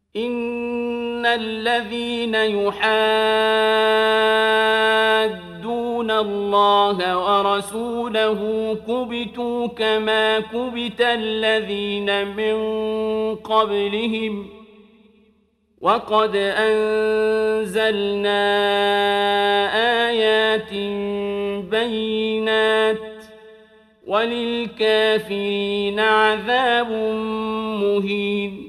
إن الذين يحادون الله ورسوله كبتوا كما كبت الذين من قبلهم وقد أنزلنا آيات بينات وللكافرين عذاب مهين